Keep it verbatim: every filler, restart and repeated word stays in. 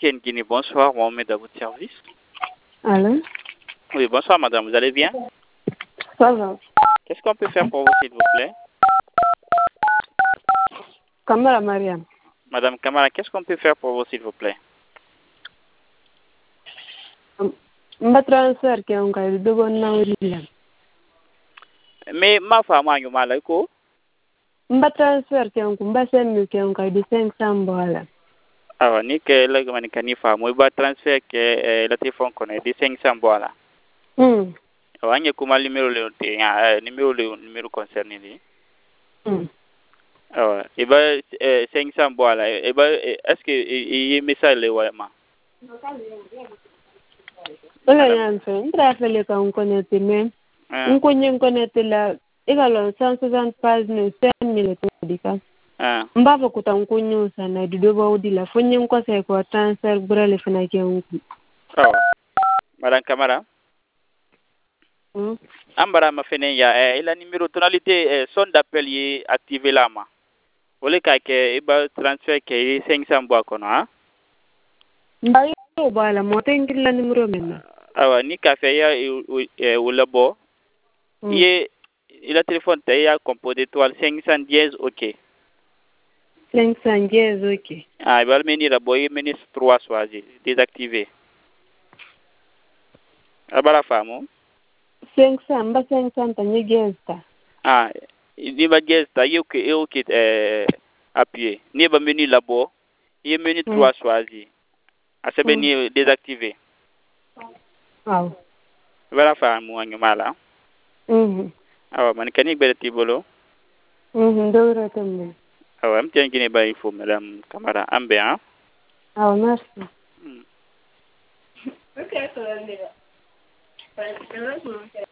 Ken Guinée, bonsoir, Mohamed à votre service. Allô? Oui, bonsoir madame, vous allez bien? Ça va. Qu'est-ce qu'on peut faire pour vous s'il vous plaît? Kamara Mariam. Madame Kamara, qu'est-ce qu'on peut faire pour vous s'il vous plaît? Mba transfer ke on kay dogon nawri la. Mais ma femme a mal ko? Mba transfer ke on mba sen ke on kay di cinq cents bola. Ah, ni que le gman kani fa mo ba transfer que le téléphone connaît di cinq cents bola. Hmm. Wanye kuma numéro le te numéro le numéro concerné ni. Hmm. Ah, et ba cinq cents bola et ba est-ce que il message le wa ma? Ola yan fe, ndra fe le ka on connecté même. On konye connecté la igalo cent soixante pages ne cinq mille to dika. Ah. Mba fa kuta nkunyu sana di doba udila fonye nko se ko transfer brale fana ke unku. Ah. Madame Kamara. Hmm. Ambara ma fene ya eh, la numéro tonalité eh, son d'appel yi activé là ma. Wole ka ke iba transfer ke cinq cents bois kono ha. Mba yo bala mo tengil la numéro men. Awa ni ka fe ya e wala bo. Ye il a téléphone te ya composé étoile cinq cent dix OK. cinq cent dix OK. Ah, il va menir la boy menir trois choisi désactivé. Abara famo. cinq cents mba cinq cents tanye gesta. Ah, ni ba gesta yo ke yo ke eh appuyé. Ni ba menir la bo. Il menir trois choisi. A se menir désactivé. Aw. Abara famo ngimala. Mhm. Awa man kanik bele tibolo. Mhm, dora tambe. Awa mtian kini ba info madame Kamara ambe hein. Aw, merci. Mm. Okay, so then.